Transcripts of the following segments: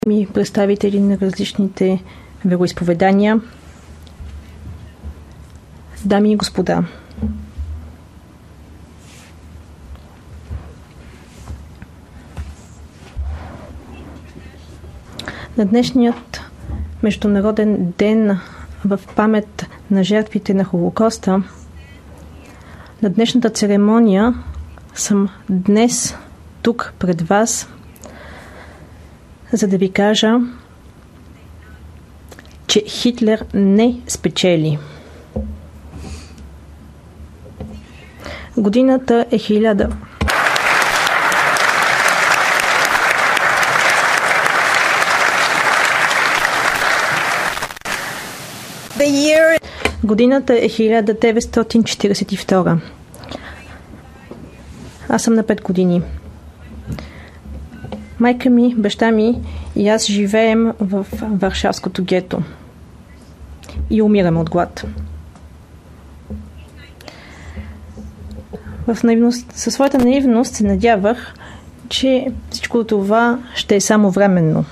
ми представители на различните вероизповедания, дами и господа. На днешният Международен ден в памет на жертвите на Холокоста, на днешната церемония съм днес тук пред вас, за да ви кажа, че Хитлер не спечели. Годината е 1000. Годината е 1942. Аз съм на 5 години. Майка ми, баща ми и аз живеем в Варшавското гето и умираме от глад. Със своята наивност се надявах, че всичко това ще е само временно.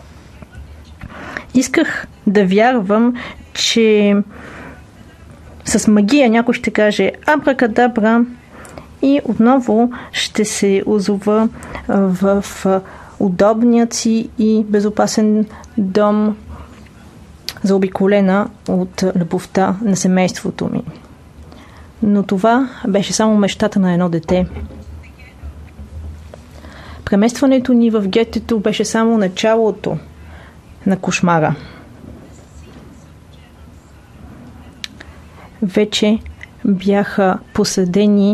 Исках да вярвам, че с магия някой ще каже абракадабра и отново ще се озова в удобният си и безопасен дом, заобиколена от любовта на семейството ми. Но това беше само мечтата на едно дете. Преместването ни в гетото беше само началото на кошмара. Вече бяха посадени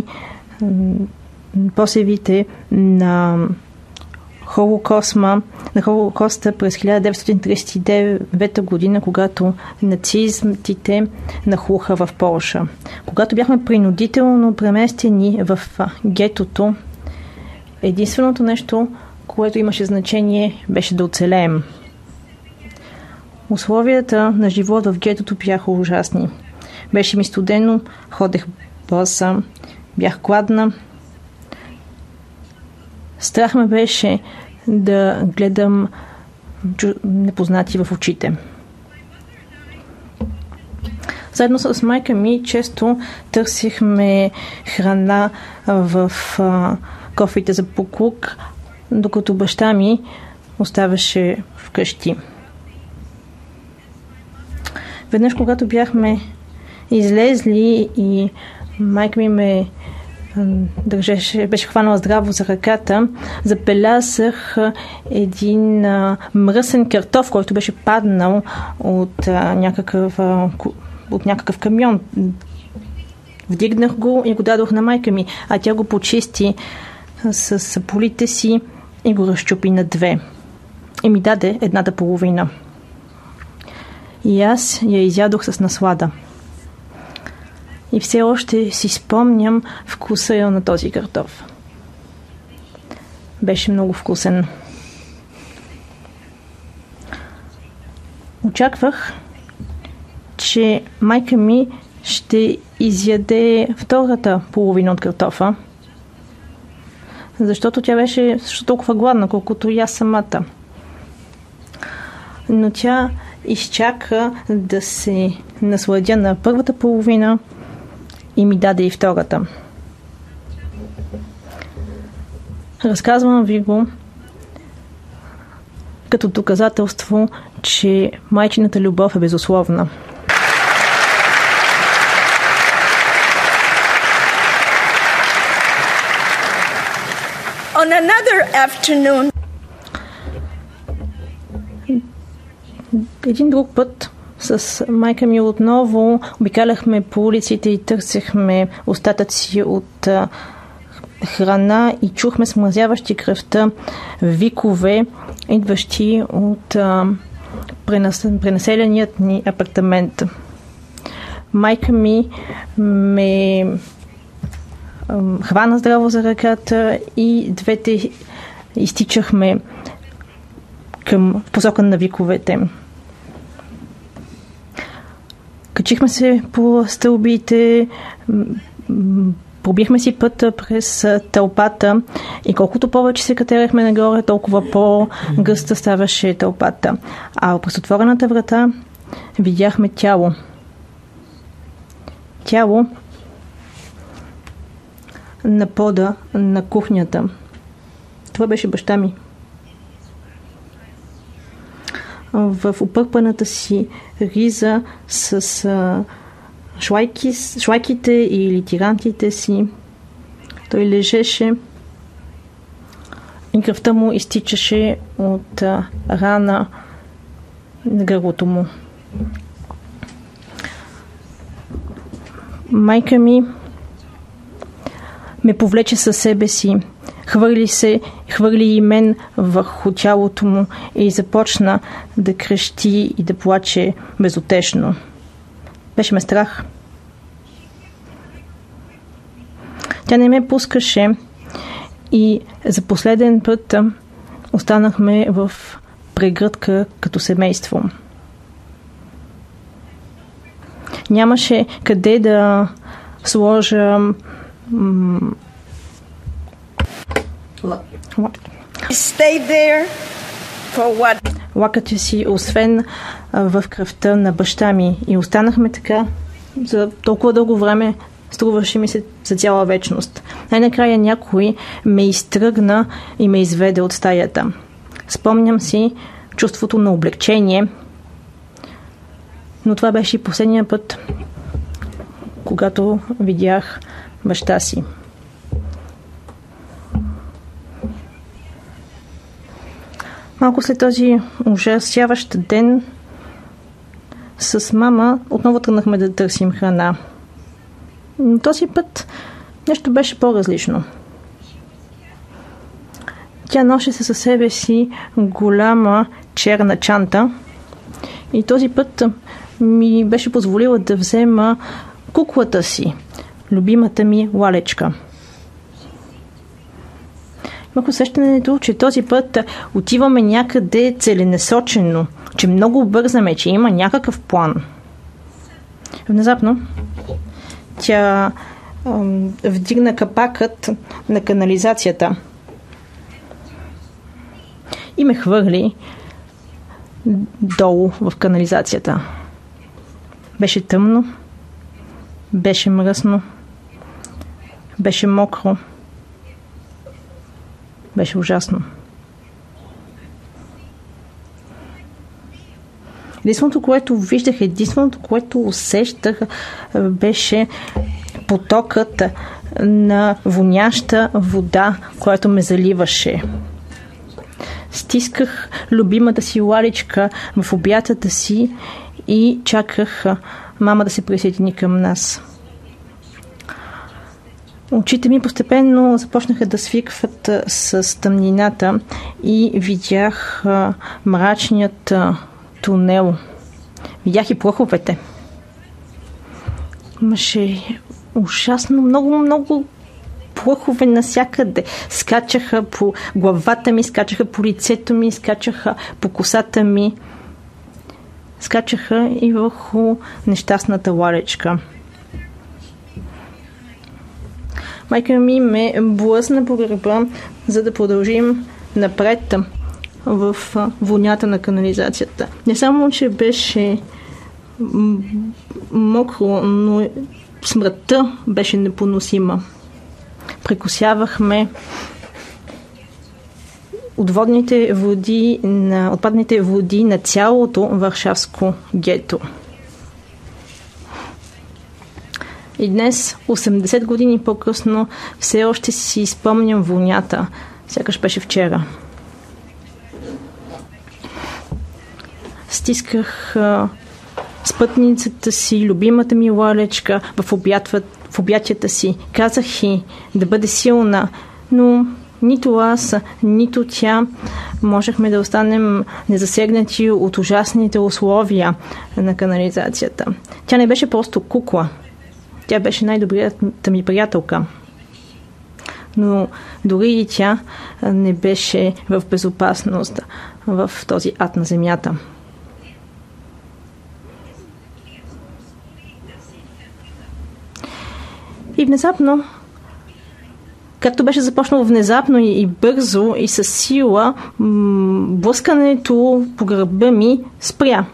посевите на Холокоста през 1939 година, когато нацистите нахлуха в Полша. Когато бяхме принудително преместени в гетото, единственото нещо, което имаше значение, беше да оцелеем. Условията на живот в гетото бяха ужасни. Беше ми студено, ходех боса, бях гладна. Страх ме беше да гледам непознати в очите. Заедно с майка ми често търсихме храна в кофите за буклук, докато баща ми оставаше вкъщи. Веднъж, когато бяхме излезли и майка ми ме беше хванала здраво за ръката, забелязах един мръсен картоф, който беше паднал от някакъв камион. Вдигнах го и го дадох на майка ми, а тя го почисти с полите си и го разчупи на две. И ми даде едната половина. И аз я изядох с наслада. И все още си спомням вкуса на този картоф. Беше много вкусен. Очаквах, че майка ми ще изяде втората половина от картофа, защото тя беше също толкова гладна, колкото и аз самата. Но тя изчака да се насладя на първата половина и ми даде и втората. Разказвам ви го като доказателство, че майчината любов е безусловна. On another afternoon, един друг път с майка ми отново обикаляхме по улиците и търсехме остатъци от храна и чухме смразяващи кръвта викове, идващи от пренаселеният ни апартамент. Майка ми ме хвана здраво за ръката и двете изтичахме към посока на виковете. Качихме се по стълбите, Пробихме си пътя през тълпата и колкото повече се катерахме нагоре, толкова по-гъста ставаше тълпата. А през отворената врата видяхме тяло. Тяло на пода на кухнята. Това беше баща ми. В опърпаната си риза с шлайките или тирантите си. Той лежеше и кръвта му изтичаше от рана на гърлото му. Майка ми ме повлече със себе си, хвърли и мен върху тялото му и започна да крещи и да плаче безутешно. Беше ме страх. Тя не ме пускаше и за последен път останахме в прегръдка като семейство. Нямаше къде да сложа лакътя си, освен в кръвта на баща ми. И останахме така за толкова дълго време, струваше ми се за цяла вечност. Най-накрая някой ме изтръгна и ме изведе от стаята. Спомням си чувството на облегчение, но това беше и последния път, когато видях баща си. Малко след този ужасяващ ден с мама отново тръгнахме да търсим храна. Но този път нещо беше по-различно. Тя носеше със себе си голяма черна чанта и този път ми беше позволила да взема куклата си, любимата ми лалечка. Имах усещането, че този път отиваме някъде целенасочено, че много бързаме, че има някакъв план. Внезапно тя вдигна капакът на канализацията и ме хвърли долу в канализацията. Беше тъмно, беше мръсно, беше мокро, беше ужасно. Единственото, което виждах, единственото, което усещах, беше потокът на воняща вода, която ме заливаше. Стисках любимата си лаличка в обятата си и чаках мама да се присъедини към нас. Очите ми постепенно започнаха да свикват с тъмнината и видях мрачният тунел. Видях и плъховете. Имаше ужасно много плъхове насякъде. Скачаха по главата ми, скачаха по лицето ми, скачаха по косата ми. Скачаха и върху нещастната лалечка. Майка ми ме блъсна по гърба, за да продължим напред в вонята на канализацията. Не само, че беше мокро, но смрътта беше непоносима. Прекосявахме отпадните води на цялото варшавско гето. И днес, 80 години по-късно, все още си спомням вонята, сякаш беше вчера. Стисках спътницата си, любимата ми лалечка в обятията си. Казах и да бъде силна, но нито аз, нито тя можехме да останем незасегнати от ужасните условия на канализацията. Тя не беше просто кукла. Тя беше най-добрията ми приятелка. Но дори и тя не беше в безопасност в този ад на земята. И внезапно както беше започнало внезапно и бързо и със сила, блъскането по гърба ми спря.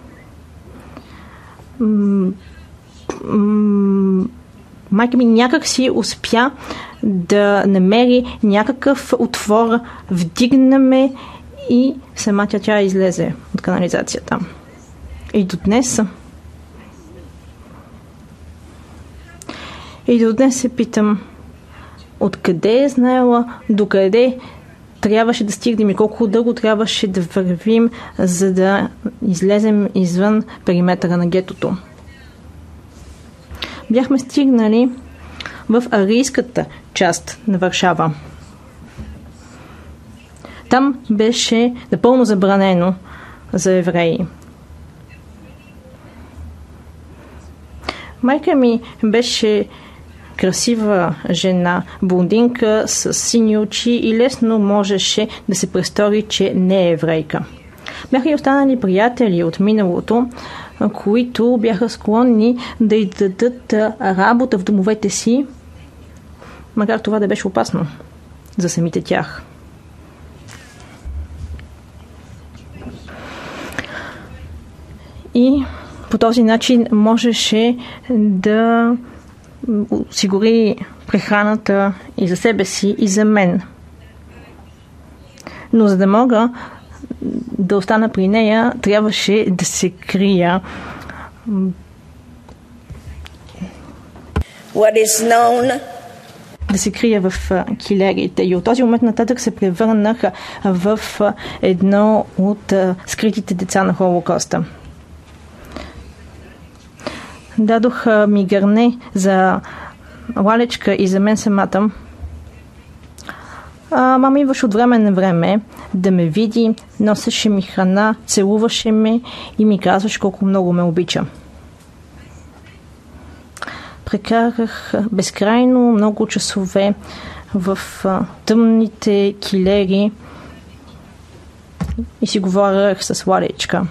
Майка ми някак си успя да намери някакъв отвор, вдигна ме и самата тя излезе от канализацията. И до днес се питам, откъде е знаела, докъде трябваше да стигнем и колко дълго трябваше да вървим, за да излезем извън периметъра на гетото. Бяхме стигнали в арийската част на Варшава. Там беше напълно забранено за евреи. Майка ми беше красива жена, блондинка с сини очи и лесно можеше да се престори, че не е еврейка. Бяха и останали приятели от миналото, които бяха склонни да й дадат работа в домовете си, макар това да беше опасно за самите тях. И по този начин можеше да осигури прехраната и за себе си, и за мен. Но за да мога да остана при нея, трябваше да се крия. Да се крия в килерите. И от този момент нататък се превърнах в едно от скритите деца на Холокоста. Дадох ми гърне за лалечка и за мен самата. Мама идваше от време на време да ме види, носеше ми храна, целуваше ме и ми казваше колко много ме обича. Прекарах безкрайно много часове в тъмните килери и си говорех с лалечка.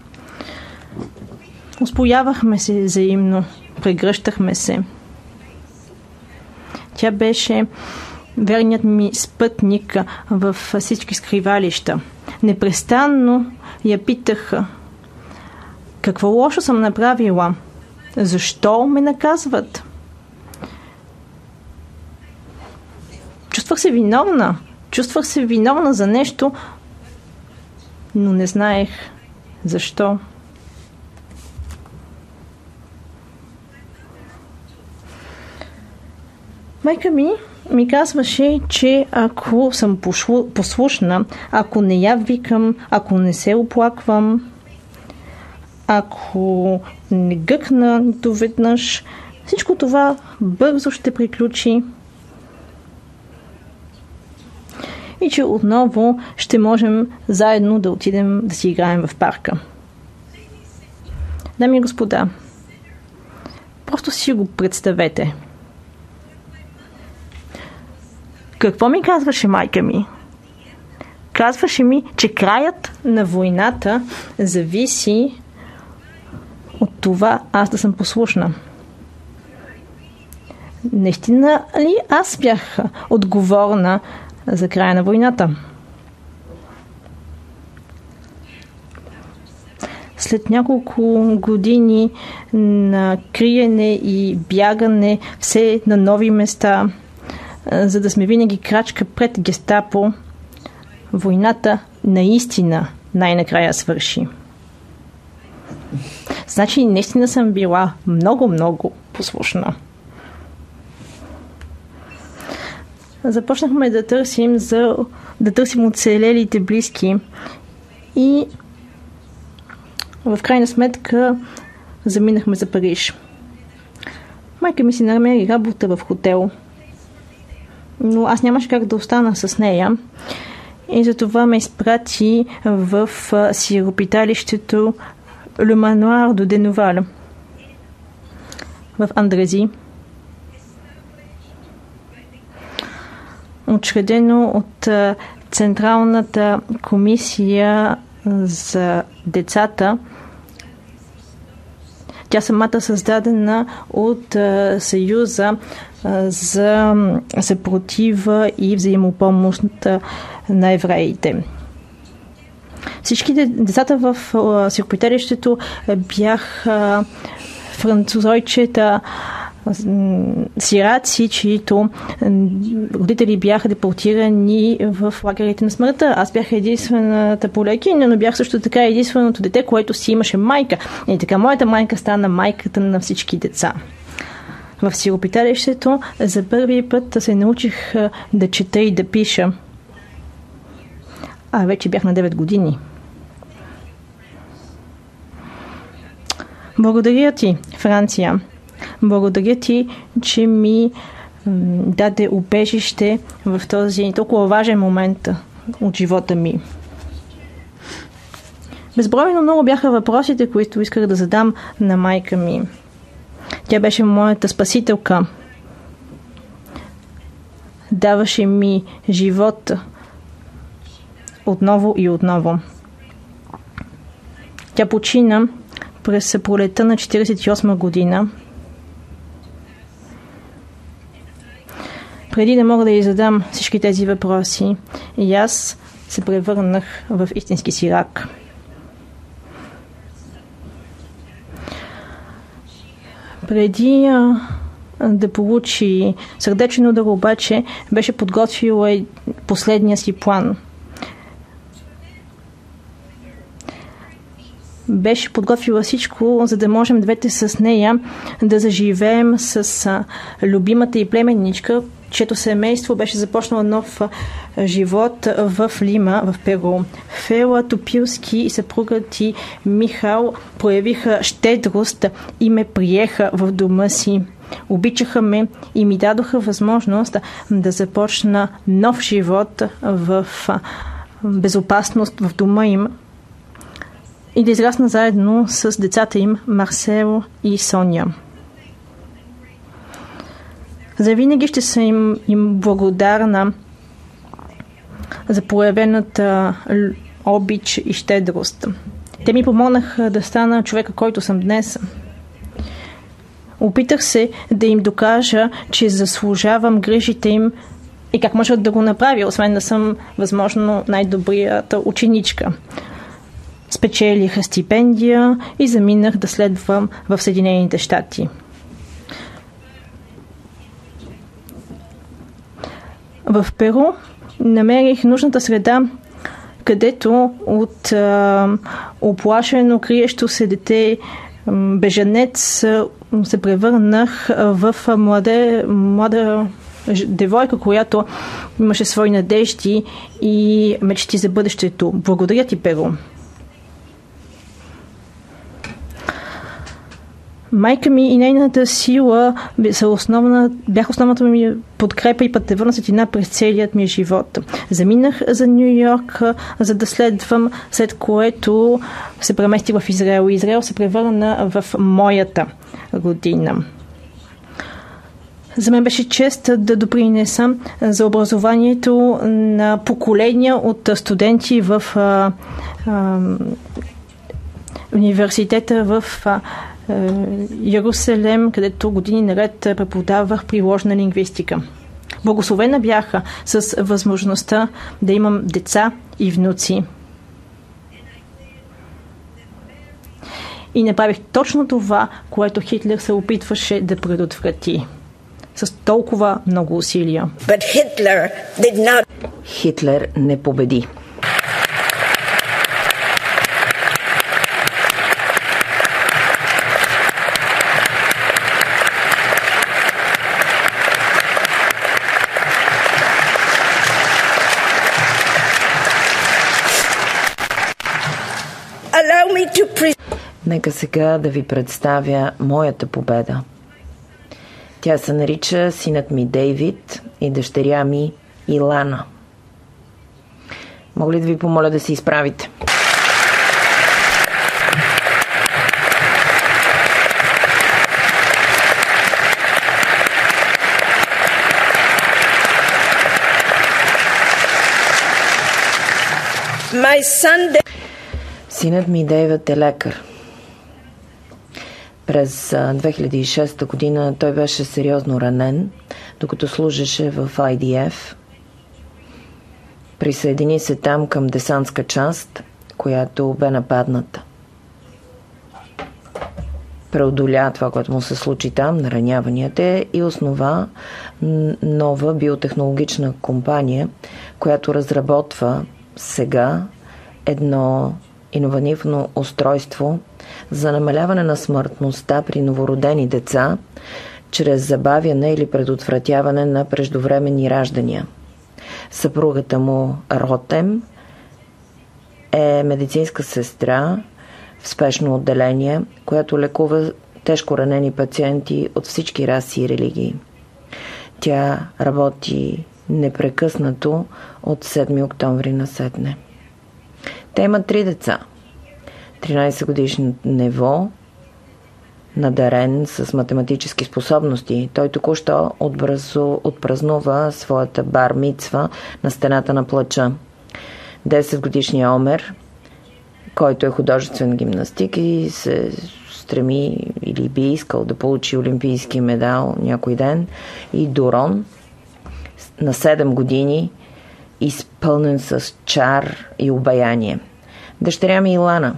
Успоявахме се взаимно, прегръщахме се. Тя беше верният ми спътник във всички скривалища. Непрестанно я питах какво лошо съм направила, защо ме наказват. Чувствах се виновна за нещо, но не знаех защо. Майка ми казваше, че ако съм послушна, ако не я викам, ако не се оплаквам, ако не гъкна нито веднъж, всичко това бързо ще приключи и че отново ще можем заедно да отидем да си играем в парка. Дами и господа, просто си го представете. Какво ми казваше майка ми? Казваше ми, че краят на войната зависи от това аз да съм послушна. Наистина ли аз бях отговорна за края на войната? След няколко години на криене и бягане все на нови места, за да сме винаги крачка пред гестапо, войната наистина най-накрая свърши. Значи, наистина съм била много послушна. Започнахме да търсим оцелелите близки и в крайна сметка заминахме за Париж. Майка ми си намери работа в хотел, но аз нямаше как да остана с нея и затова ме изпрати в сиропиталището Le Manoir de Denouval в Андрези, учредено от Централната комисия за децата Тя самата създадена от Съюза за съпротива и взаимопомощ на евреите. Всички децата в сиропиталището бяха французойчета, сираци, чието родители бяха депортирани в лагерите на смъртта. Аз бях единствената полекиня, но бях също така единственото дете, което си имаше майка. И така моята майка стана майката на всички деца. В сиропиталището за първи път се научих да чета и да пиша. А вече бях на 9 години. Благодаря ти, Франция. Благодаря ти, че ми даде убежище в този толкова важен момент от живота ми. Безбройно много бяха въпросите, които исках да задам на майка ми. Тя беше моята спасителка. Даваше ми живот отново и отново. Тя почина през пролета на 1948 година. Преди да мога да ѝ задам всички тези въпроси, и аз се превърнах в истински сирак. Преди да получи сърдечен удар, обаче беше подготвила последния си план. Беше подготвила всичко, за да можем двете с нея да заживеем с любимата и племенничка, чието семейство беше започнало нов живот в Лима, в Перу. Фела Топилски и съпругът ти Михал проявиха щедрост и ме приеха в дома си. Обичаха ме и ми дадоха възможност да започна нов живот в безопасност в дома им и да израсна заедно с децата им Марсело и Соня. Завинаги ще съм им благодарна за проявената обич и щедрост. Те ми помогнаха да стана човека, който съм днес. Опитах се да им докажа, че заслужавам грижите им и как можат да го направя, освен да съм възможно най-добрията ученичка. Спечелих стипендия и заминах да следвам в Съединените щати. В Перу намерих нужната среда, където от оплашено, криещо се дете бежанец се превърнах в млада девойка, която имаше свои надежди и мечти за бъдещето. Благодаря ти, Перу. Майка ми и нейната сила бяха основната ми подкрепа и пътеводна светлина през целият ми живот. Заминах за Ню Йорк, за да следвам, след което се преместих в Израел. Израел се превърна в моята родина. За мен беше чест да допринеса за образованието на поколения от студенти в университета в Йерусалем, където години наред преподавах приложна лингвистика. Благословена бяха с възможността да имам деца и внуци. И направих точно това, което Хитлер се опитваше да предотврати. С толкова много усилия. Хитлер не победи. Нека сега да ви представя моята победа. Тя се нарича синът ми Дейвид и дъщеря ми Илана. Мога ли да ви помоля да се изправите? Синът ми Дейвид е лекар. През 2006 година той беше сериозно ранен, докато служеше в IDF. Присъедини се там към десантска част, която бе нападната. Преодоля това, което му се случи там, нараняванията, и основа нова биотехнологична компания, която разработва сега едно иновативно устройство за намаляване на смъртността при новородени деца чрез забавяне или предотвратяване на преждевременни раждания. Съпругата му Ротем е медицинска сестра в спешно отделение, която лекува тежко ранени пациенти от всички раси и религии. Тя работи непрекъснато от 7 октомври насетне. Те имат 3 деца. 13-годишен Нево, надарен с математически способности. Той току-що отпразнува своята бар мицва на стената на плача. 10-годишният Омер, който е художествен гимнастик и се стреми или би искал да получи олимпийски медал някой ден. И Дорон, на 7 години, изпълнен с чар и обаяние. Дъщеря ми Илана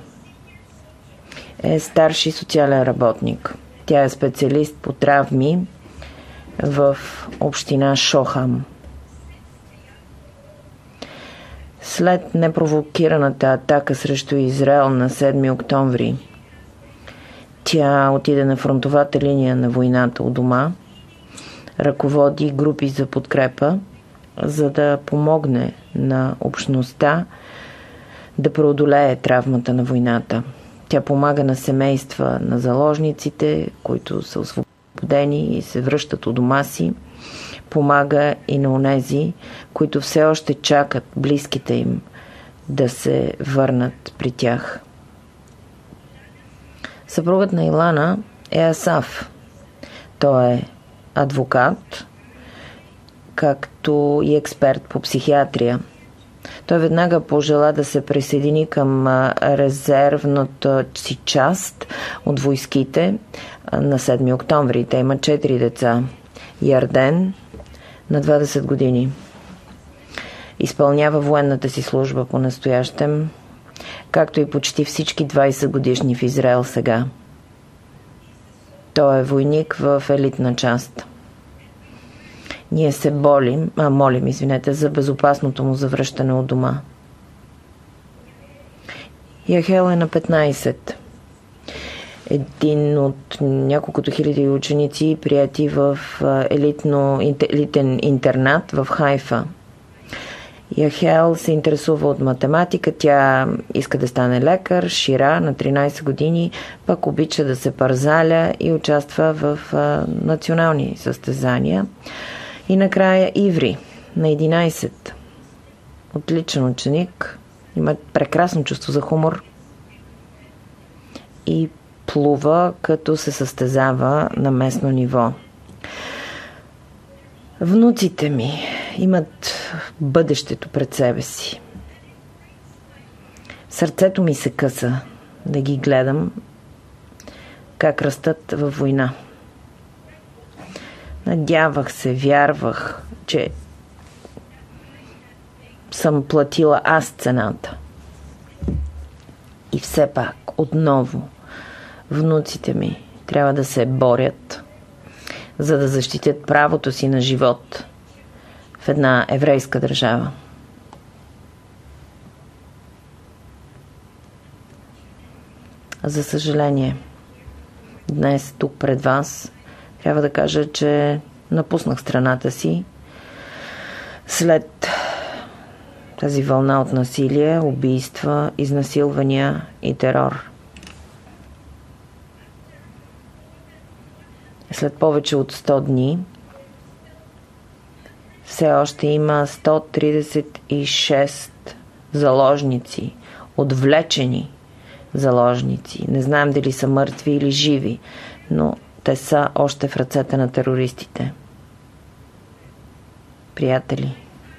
е старши социален работник. Тя е специалист по травми в община Шохам. След непровокираната атака срещу Израел на 7 октомври, тя отиде на фронтовата линия на войната у дома, ръководи групи за подкрепа, за да помогне на общността да преодолее травмата на войната. Тя помага на семейства на заложниците, които са освободени и се връщат у дома си. Помага и на онези, които все още чакат близките им да се върнат при тях. Съпругът на Илана е Асаф. Той е адвокат, както и експерт по психиатрия. Той веднага пожела да се присъедини към резервната си част от войските на 7 октомври. Те имат 4 деца. Ярден на 20 години. Изпълнява военната си служба по-настоящем, както и почти всички 20 годишни в Израел сега. Той е войник в елитна част. Ние се молим за безопасното му завръщане от дома. Яхел е на 15. Един от няколкото хиляди ученици, прияти в елитен интернат в Хайфа. Яхел се интересува от математика, тя иска да стане лекар. Шира на 13 години пък обича да се парзаля и участва в национални състезания. И накрая Иври на 11. Отличен ученик, има прекрасно чувство за хумор и плува, като се състезава на местно ниво. Внуците ми имат бъдещето пред себе си. Сърцето ми се къса да ги гледам как растат във война. Надявах се, вярвах, че съм платила аз цената. И все пак, отново, внуците ми трябва да се борят, за да защитят правото си на живот в една еврейска държава. За съжаление, днес тук пред вас трябва да кажа, че напуснах страната си след тази вълна от насилие, убийства, изнасилвания и терор. След повече от 100 дни все още има 136 заложници, отвлечени заложници. Не знаем дали са мъртви или живи, но те са още в ръцете на терористите. Приятели,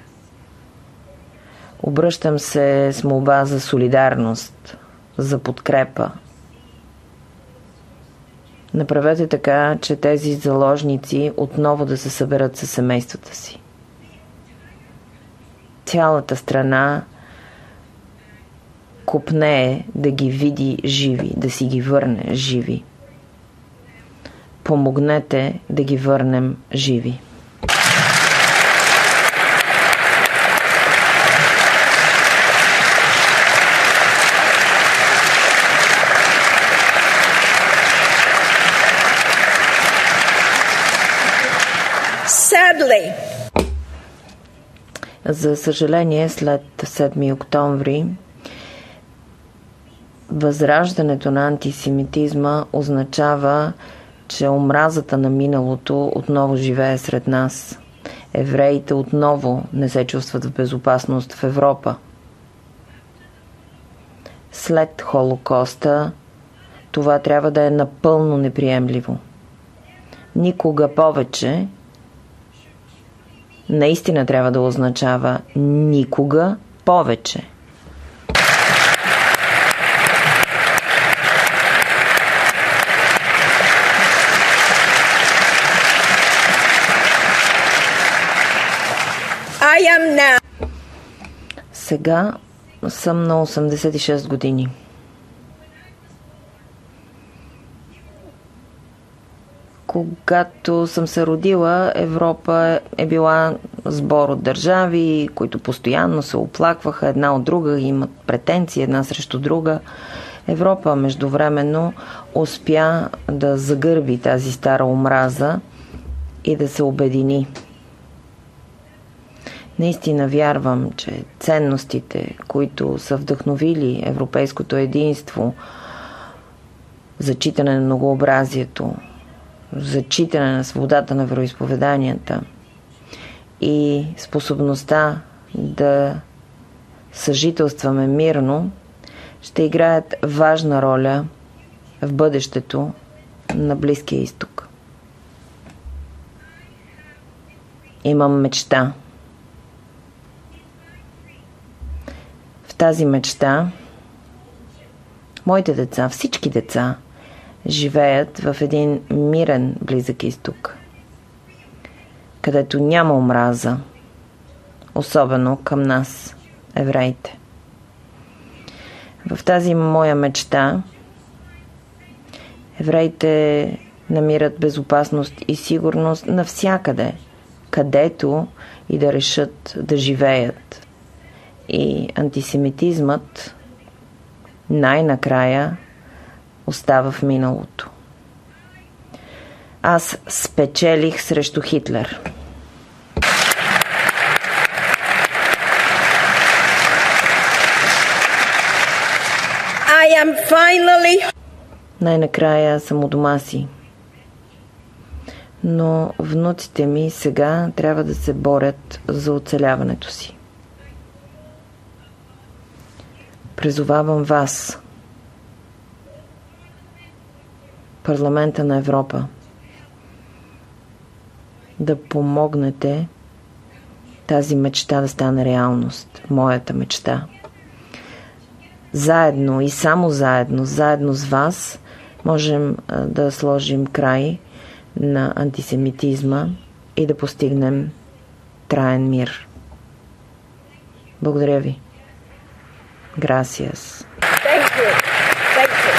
обръщам се с молба за солидарност, за подкрепа. Направете така, че тези заложници отново да се съберат със семействата си. Цялата страна копнее да ги види живи, да си ги върне живи. Помогнете да ги върнем живи. Sadly, за съжаление, след 7 октомври възраждането на антисемитизма означава, че омразата на миналото отново живее сред нас. Евреите отново не се чувстват в безопасност в Европа. След Холокоста това трябва да е напълно неприемливо. Никога повече наистина трябва да означава никога повече. Сега съм на 86 години. Когато съм се родила, Европа е била сбор от държави, които постоянно се оплакваха една от друга, имат претенции една срещу друга. Европа междувременно успя да загърби тази стара омраза и да се обедини. Наистина вярвам, че ценностите, които са вдъхновили европейското единство, зачитане на многообразието, зачитане на свободата на вероизповеданията и способността да съжителстваме мирно, ще играят важна роля в бъдещето на Близкия изток. Имам мечта. В тази мечта моите деца, всички деца, живеят в един мирен Близък изток, където няма омраза, особено към нас, евреите. В тази моя мечта евреите намират безопасност и сигурност навсякъде, където и да решат да живеят. И антисемитизмът най-накрая остава в миналото. Аз спечелих срещу Хитлер. Най-накрая съм у дома си. Но внуците ми сега трябва да се борят за оцеляването си. Призовавам вас, Парламента на Европа, да помогнете тази мечта да стане реалност. Моята мечта. Заедно и само заедно с вас можем да сложим край на антисемитизма и да постигнем траен мир. Благодаря ви. Gracias. Thank you. Thank you.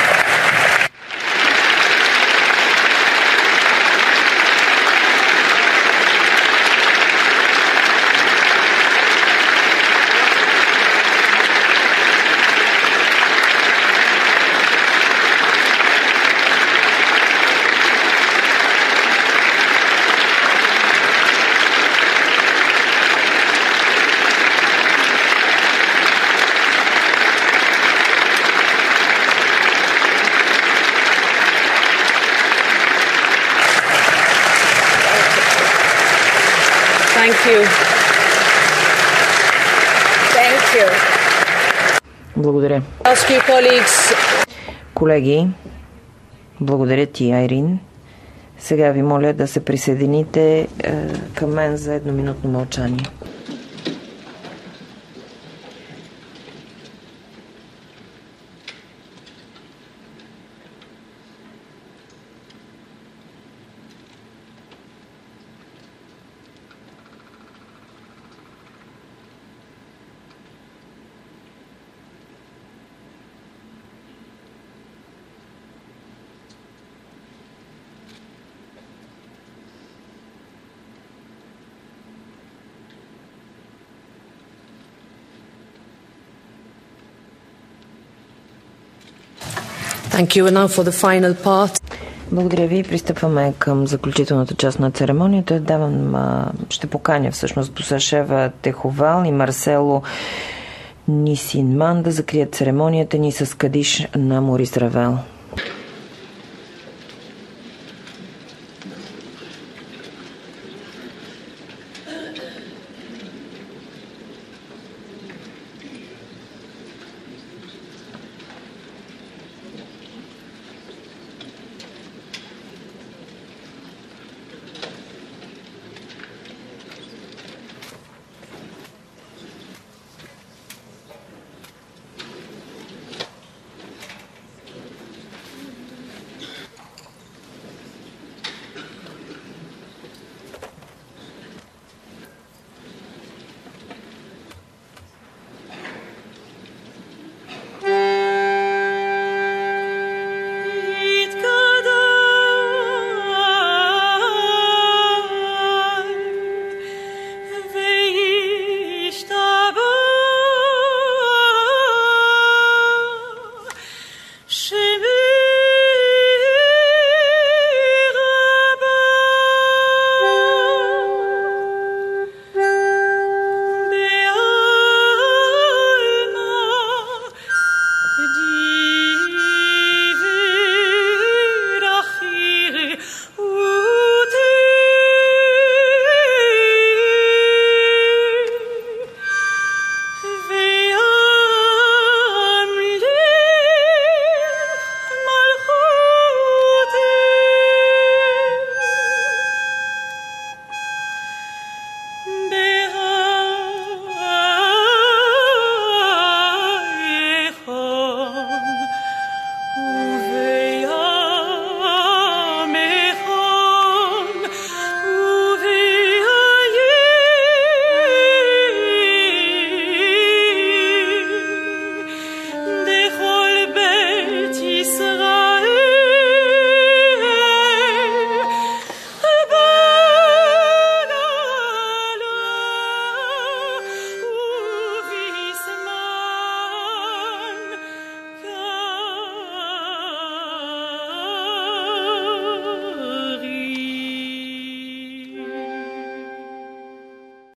Thank you. Thank you. Благодаря. Колеги, благодаря ти, Айрин. Сега ви моля да се присъедините към мен за едноминутно мълчание. Thank you. And now for the final part. Благодаря ви. Пристъпваме към заключителната част на церемонията. Ще поканя всъщност Бусашева Теховал и Марсело Нисинман да закрият церемонията ни с кадиш на Морис Равел.